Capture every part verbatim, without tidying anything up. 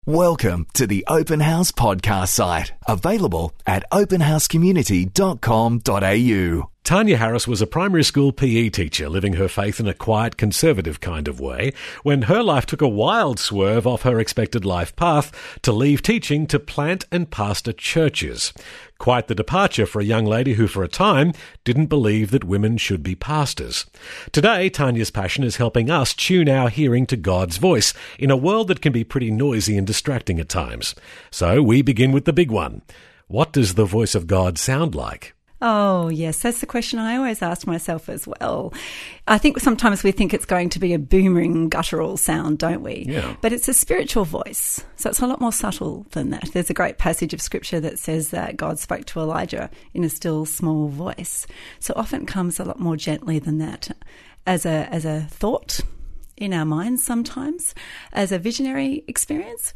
Welcome to the Open House podcast site, available at open house community dot com dot a u. Tanya Harris was a primary school P E teacher, living her faith in a quiet, conservative kind of way, when her life took a wild swerve off her expected life path to leave teaching to plant and pastor churches. Quite the departure for a young lady who, for a time, didn't believe that women should be pastors. Today, Tanya's passion is helping us tune our hearing to God's voice in a world that can be pretty noisy and distracting at times. So we begin with the big one. What does the voice of God sound like? Oh, yes, that's the question I always ask myself as well. I think sometimes we think it's going to be a booming, guttural sound, don't we? Yeah. But it's a spiritual voice, so it's a lot more subtle than that. There's a great passage of scripture that says that God spoke to Elijah in a still, small voice. So often it comes a lot more gently than that, as a as a thought in our minds sometimes, as a visionary experience.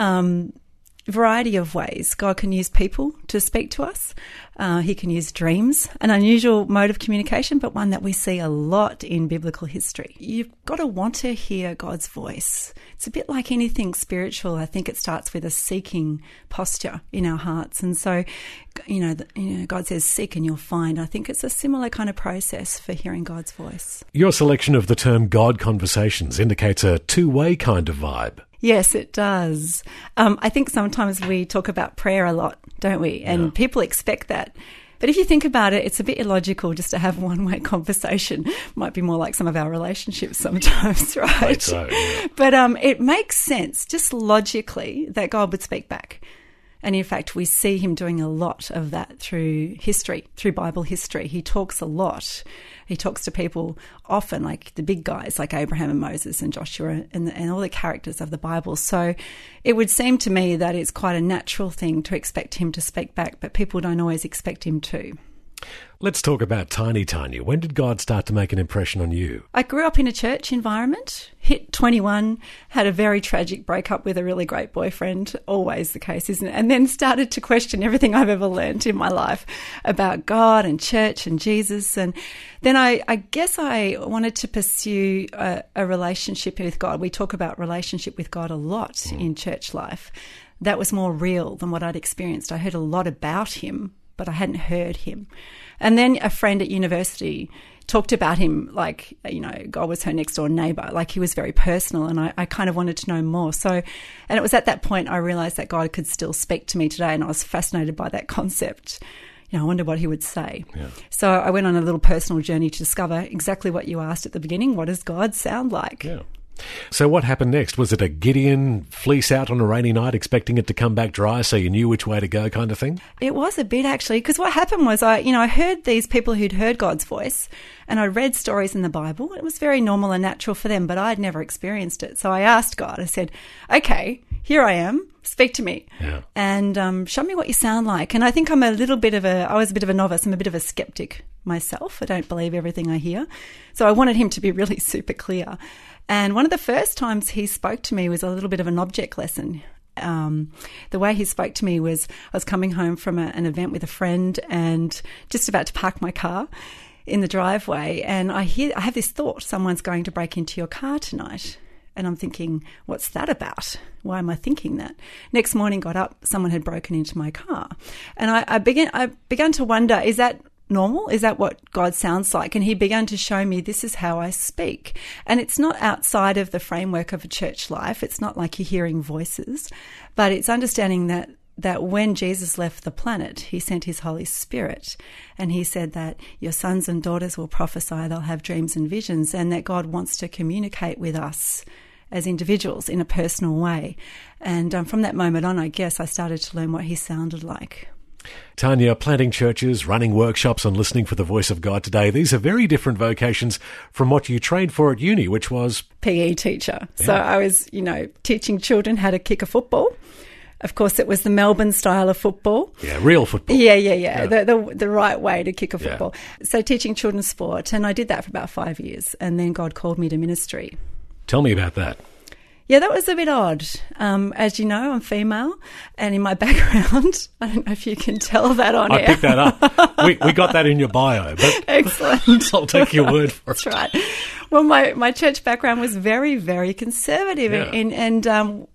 Um Variety of ways. God can use people to speak to us. Uh, he can use dreams, an unusual mode of communication, but one that we see a lot in biblical history. You've got to want to hear God's voice. It's a bit like anything spiritual. I think it starts with a seeking posture in our hearts. And so, you know, the, you know, God says, seek and you'll find. I think it's a similar kind of process for hearing God's voice. Your selection of the term God conversations indicates a two-way kind of vibe. Yes, it does. Um, I think sometimes we talk about prayer a lot, don't we? And Yeah. people expect that. But if you think about it, it's a bit illogical just to have one-way conversation. Might be more like some of our relationships sometimes, right? Right, so, yeah. But um, it makes sense, just logically, that God would speak back. And in fact, we see him doing a lot of that through history, through Bible history. He talks a lot. He talks to people often, like the big guys like Abraham and Moses and Joshua and, the, and all the characters of the Bible. So it would seem to me that it's quite a natural thing to expect him to speak back, but people don't always expect him to. Let's talk about Tiny Tanya. When did God start to make an impression on you? I grew up in a church environment, hit twenty-one, had a very tragic breakup with a really great boyfriend, always the case, isn't it? And then started to question everything I've ever learned in my life about God and church and Jesus. And then I, I guess I wanted to pursue a, a relationship with God. We talk about relationship with God a lot mm. in church life. That was more real than what I'd experienced. I heard a lot about him, but I hadn't heard him. And then a friend at university talked about him like, you know, God was her next door neighbour. Like he was very personal, and I, I kind of wanted to know more. So, and it was at that point I realised that God could still speak to me today, and I was fascinated by that concept. You know, I wonder what he would say. Yeah. So I went on a little personal journey to discover exactly what you asked at the beginning. What does God sound like? Yeah. So what happened next? Was it a Gideon fleece out on a rainy night expecting it to come back dry so you knew which way to go kind of thing? It was a bit, actually, because what happened was I, you know, I heard these people who'd heard God's voice, and I read stories in the Bible. It was very normal and natural for them, but I'd never experienced it. So I asked God, I said, okay, here I am, speak to me, yeah. and um, show me what you sound like. And I think I'm a little bit of a, I was a bit of a novice, I'm a bit of a skeptic myself. I don't believe everything I hear. So I wanted him to be really super clear. And one of the first times he spoke to me was a little bit of an object lesson. Um, the way he spoke to me was I was coming home from a, an event with a friend and just about to park my car in the driveway, and I hear I have this thought, someone's going to break into your car tonight. And I'm thinking, what's that about? Why am I thinking that? Next morning, got up, someone had broken into my car. And I, I began I began to wonder, is that normal? Is that what God sounds like? And he began to show me this is how I speak. And it's not outside of the framework of a church life. It's not like you're hearing voices, but it's understanding that that when Jesus left the planet, he sent his Holy Spirit, and he said that your sons and daughters will prophesy, they'll have dreams and visions, and that God wants to communicate with us as individuals in a personal way. And um, from that moment on, I guess I started to learn what he sounded like. Tanya, planting churches, running workshops and listening for the voice of God today, these are very different vocations from what you trained for at uni, which was P E teacher. Yeah. So I was, you know, teaching children how to kick a football. Of course, it was the Melbourne style of football. Yeah, real football. Yeah, yeah, yeah, yeah. The, the the right way to kick a football. Yeah. So teaching children sport, and I did that for about five years, and then God called me to ministry. Tell me about that. Yeah, that was a bit odd. Um, as you know, I'm female, and in my background, I don't know if you can tell that on I air. picked that up. we, we got that in your bio. But excellent. I'll take your word for That's it. That's right. Well, my, my church background was very, very conservative, Yeah. and, and um,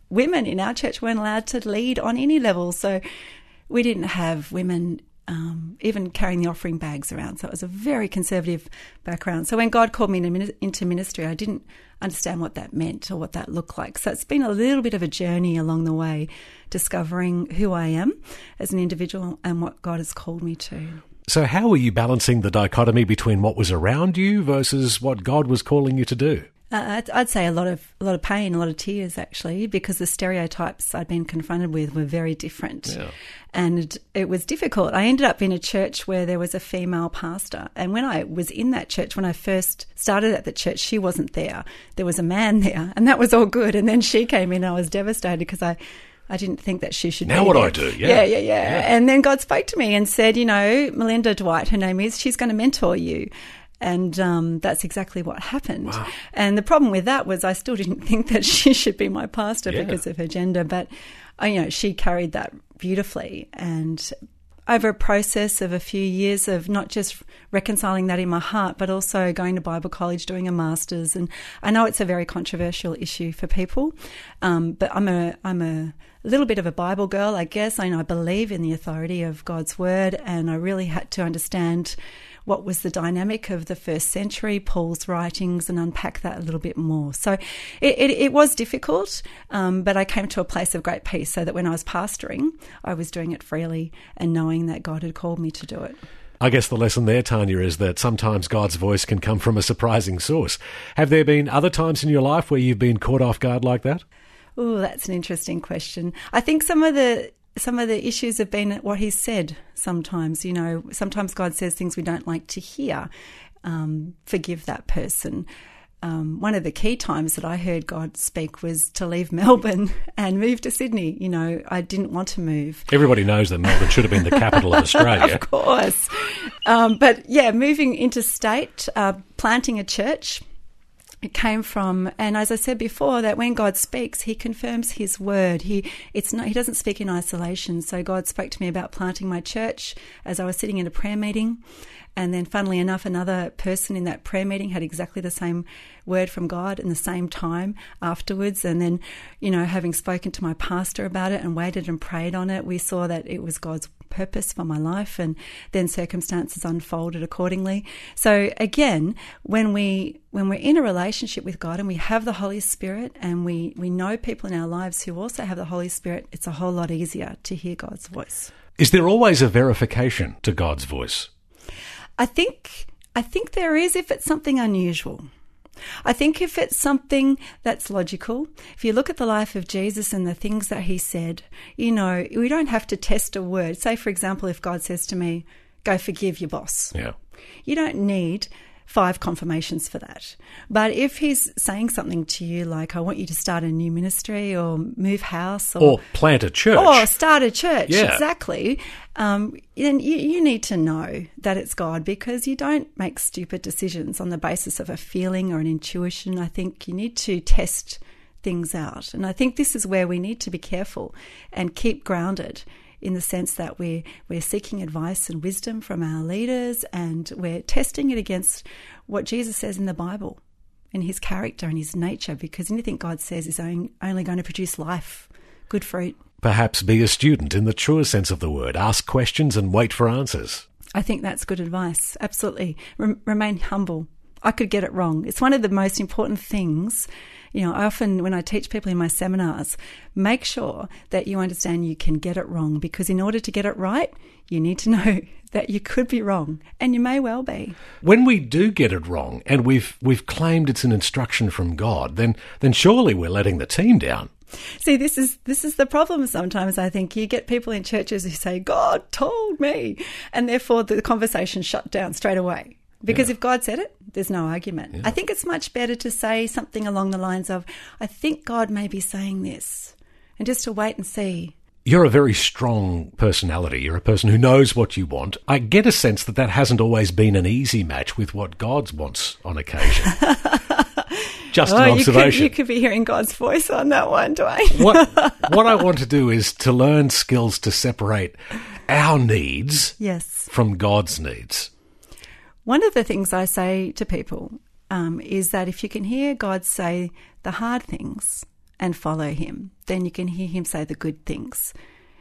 women in our church weren't allowed to lead on any level. So we didn't have women um, even carrying the offering bags around. So it was a very conservative background. So when God called me into ministry, I didn't understand what that meant or what that looked like. So it's been a little bit of a journey along the way, discovering who I am as an individual and what God has called me to. So how were you balancing the dichotomy between what was around you versus what God was calling you to do? Uh, I'd, I'd say a lot of a lot of pain, a lot of tears, actually, because the stereotypes I'd been confronted with were very different. Yeah. And it was difficult. I ended up in a church where there was a female pastor. And when I was in that church, when I first started at the church, she wasn't there. There was a man there, and that was all good. And then she came in, and I was devastated because I... I didn't think that she should now be what there. I do, yeah. yeah. Yeah, yeah, yeah. And then God spoke to me and said, you know, Melinda Dwight, her name is, she's going to mentor you. And um, that's exactly what happened. Wow. And the problem with that was I still didn't think that she should be my pastor yeah. because of her gender. But, uh, you know, she carried that beautifully. And over a process of a few years of not just reconciling that in my heart, but also going to Bible college, doing a master's. And I know it's a very controversial issue for people, um, but I'm a I'm a little bit of a Bible girl, I guess. I know I believe in the authority of God's word, and I really had to understand what was the dynamic of the first century, Paul's writings, and unpack that a little bit more. So it, it, it was difficult, um, but I came to a place of great peace so that when I was pastoring, I was doing it freely and knowing that God had called me to do it. I guess the lesson there, Tanya, is that sometimes God's voice can come from a surprising source. Have there been other times in your life where you've been caught off guard like that? Oh, that's an interesting question. I think some of the some of the issues have been what he's said sometimes. You know, sometimes God says things we don't like to hear. Um, forgive that person. Um, one of the key times that I heard God speak was to leave Melbourne and move to Sydney. You know, I didn't want to move. Everybody knows that Melbourne should have been the capital of Australia. Of course. Um, but yeah, moving interstate, uh, planting a church. It came from, and as I said before, that when God speaks, he confirms his word. He it's not, he doesn't speak in isolation. So God spoke to me about planting my church as I was sitting in a prayer meeting. And then funnily enough, another person in that prayer meeting had exactly the same word from God in the same time afterwards. And then, you know, having spoken to my pastor about it and waited and prayed on it, we saw that it was God's purpose for my life, and then circumstances unfolded accordingly. So again, when we when we're in a relationship with God and we have the Holy Spirit and we, we know people in our lives who also have the Holy Spirit, it's a whole lot easier to hear God's voice. Is there always a verification to God's voice? I think I think there is if it's something unusual. I think if it's something that's logical, if you look at the life of Jesus and the things that he said, you know, we don't have to test a word. Say, for example, if God says to me, go forgive your boss. Yeah. You don't need five confirmations for that. But if he's saying something to you like, I want you to start a new ministry or move house or, or plant a church. Or start a church, yeah. exactly. Um, then you, you need to know that it's God, because you don't make stupid decisions on the basis of a feeling or an intuition. I think you need to test things out. And I think this is where we need to be careful and keep grounded, in the sense that we're, we're seeking advice and wisdom from our leaders, and we're testing it against what Jesus says in the Bible and his character and his nature, because anything God says is only going to produce life, good fruit. Perhaps be a student in the truer sense of the word. Ask questions and wait for answers. I think that's good advice. Absolutely. Rem- remain humble. I could get it wrong. It's one of the most important things. You know, I often, when I teach people in my seminars, make sure that you understand you can get it wrong, because in order to get it right, you need to know that you could be wrong, and you may well be. When we do get it wrong and we've we've claimed it's an instruction from God, then then surely we're letting the team down. See, this is this is the problem sometimes. I think you get people in churches who say, God told me, and therefore the conversation shut down straight away. Because yeah. if God said it, there's no argument. Yeah. I think it's much better to say something along the lines of, I think God may be saying this, and just to wait and see. You're a very strong personality. You're a person who knows what you want. I get a sense that that hasn't always been an easy match with what God wants on occasion. Just oh, an observation. You could, you could be hearing God's voice on that one, Dwayne. what, what I want to do is to learn skills to separate our needs yes. from God's needs. One of the things I say to people um, is that if you can hear God say the hard things and follow him, then you can hear him say the good things.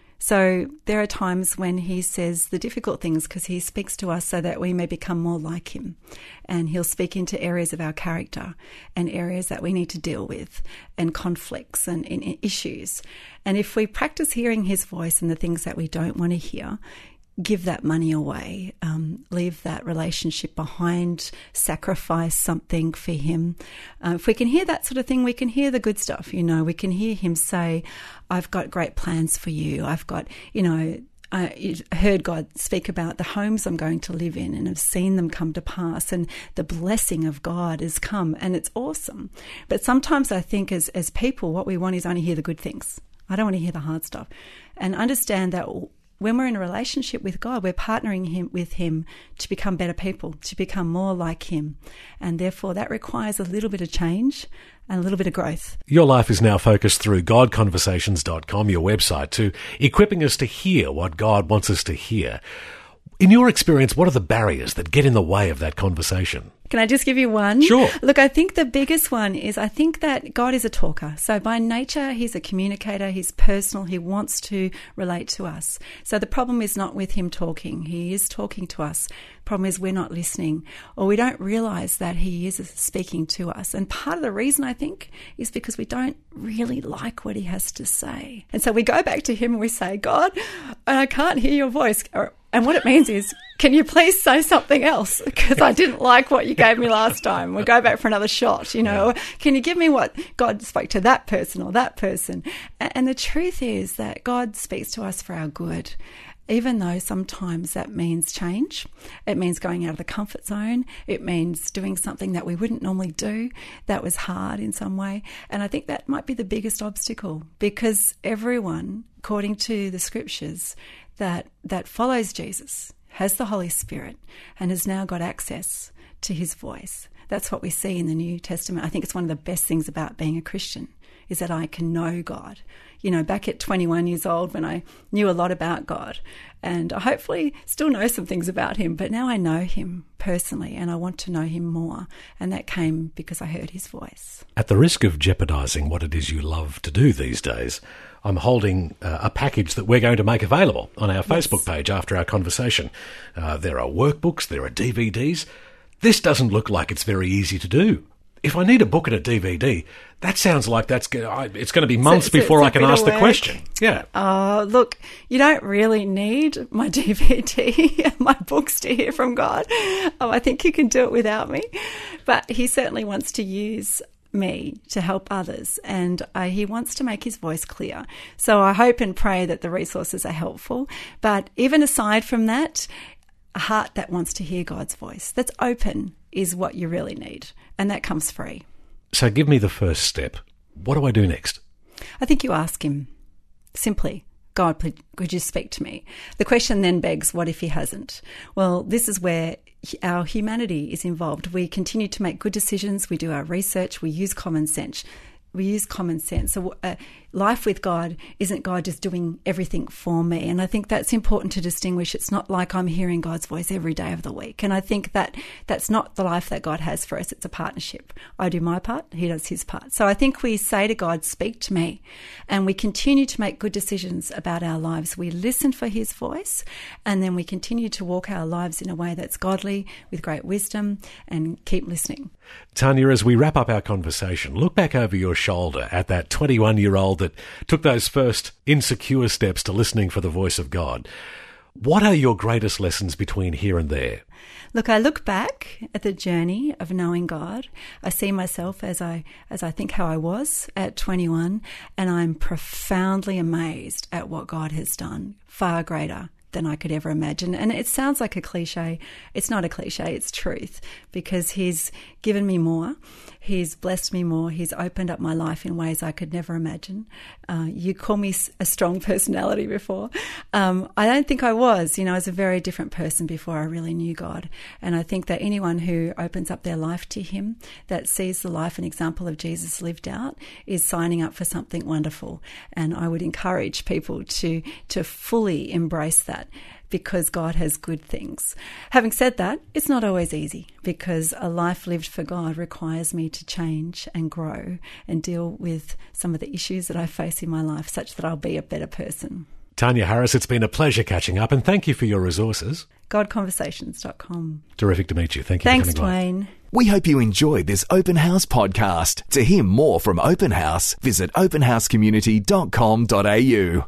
So there are times when he says the difficult things because he speaks to us so that we may become more like him. And he'll speak into areas of our character and areas that we need to deal with and conflicts and, and issues. And if we practice hearing his voice and the things that we don't want to hear, give that money away, um, leave that relationship behind, sacrifice something for him. Uh, if we can hear that sort of thing, we can hear the good stuff. You know, we can hear him say, I've got great plans for you. I've got, you know, I heard God speak about the homes I'm going to live in and have seen them come to pass, and the blessing of God has come, and it's awesome. But sometimes I think as, as people, what we want is only hear the good things. I don't want to hear the hard stuff. And understand that when we're in a relationship with God, we're partnering him with him to become better people, to become more like him. And therefore that requires a little bit of change and a little bit of growth. Your life is now focused through god conversations dot com, your website, to equipping us to hear what God wants us to hear. In your experience, what are the barriers that get in the way of that conversation? Can I just give you one? Sure. Look, I think the biggest one is I think that God is a talker. So by nature, he's a communicator. He's personal. He wants to relate to us. So the problem is not with him talking. He is talking to us. Problem is we're not listening, or we don't realize that he is speaking to us. And part of the reason, I think, is because we don't really like what he has to say. And so we go back to him and we say, God, I can't hear your voice. And what it means is, can you please say something else? Because I didn't like what you gave me last time. We'll go back for another shot, you know. Yeah. Can you give me what God spoke to that person or that person? And the truth is that God speaks to us for our good, even though sometimes that means change. It means going out of the comfort zone. It means doing something that we wouldn't normally do that was hard in some way. And I think that might be the biggest obstacle, because everyone, according to the scriptures, that that follows Jesus has the Holy Spirit and has now got access to his voice. That's what we see in the New Testament. I think it's one of the best things about being a Christian, is that I can know God. You know, back at twenty-one years old when I knew a lot about God, and I hopefully still know some things about him, but now I know him personally and I want to know him more. And that came because I heard his voice. At the risk of jeopardising what it is you love to do these days, I'm holding uh, a package that we're going to make available on our Facebook yes. page after our conversation. Uh, there are workbooks, there are D V Ds. This doesn't look like it's very easy to do. If I need a book and a D V D, that sounds like that's gonna, it's going to be months so, so before I can ask the question. Yeah. Oh, uh, look, you don't really need my D V D and my books to hear from God. Oh, I think you can do it without me. But he certainly wants to use me to help others, and uh, he wants to make his voice clear. So I hope and pray that the resources are helpful. But even aside from that, a heart that wants to hear God's voice, that's open, is what you really need. And that comes free. So give me the first step. What do I do next? I think you ask him simply, God, could you speak to me? The question then begs, what if he hasn't? Well, this is where our humanity is involved. We continue to make good decisions. We do our research. We use common sense. We use common sense. So uh, life with God isn't God just doing everything for me. And I think that's important to distinguish. It's not like I'm hearing God's voice every day of the week. And I think that that's not the life that God has for us. It's a partnership. I do my part, he does his part. So I think we say to God, speak to me. And we continue to make good decisions about our lives. We listen for his voice, and then we continue to walk our lives in a way that's godly, with great wisdom, and keep listening. Tanya, as we wrap up our conversation, look back over your shoulder at that twenty-one-year-old that took those first insecure steps to listening for the voice of God. What are your greatest lessons between here and there? Look, I look back at the journey of knowing God. I see myself as I as I think how I was at twenty-one, and I'm profoundly amazed at what God has done, far greater than I could ever imagine. And it sounds like a cliche. It's not a cliche, it's truth, because he's given me more. He's blessed me more. He's opened up my life in ways I could never imagine. Uh, you call me a strong personality before. Um, I don't think I was. You know, I was a very different person before I really knew God. And I think that anyone who opens up their life to him, that sees the life and example of Jesus lived out, is signing up for something wonderful. And I would encourage people to, to fully embrace that. because God has good things. Having said that, it's not always easy because a life lived for God requires me to change and grow and deal with some of the issues that I face in my life such that I'll be a better person. Tanya Harris, it's been a pleasure catching up, and thank you for your resources. god conversations dot com. Terrific to meet you. Thank you Thanks, for coming Dwayne. by. We hope you enjoyed this Open House podcast. To hear more from Open House, visit open house community dot com dot a u.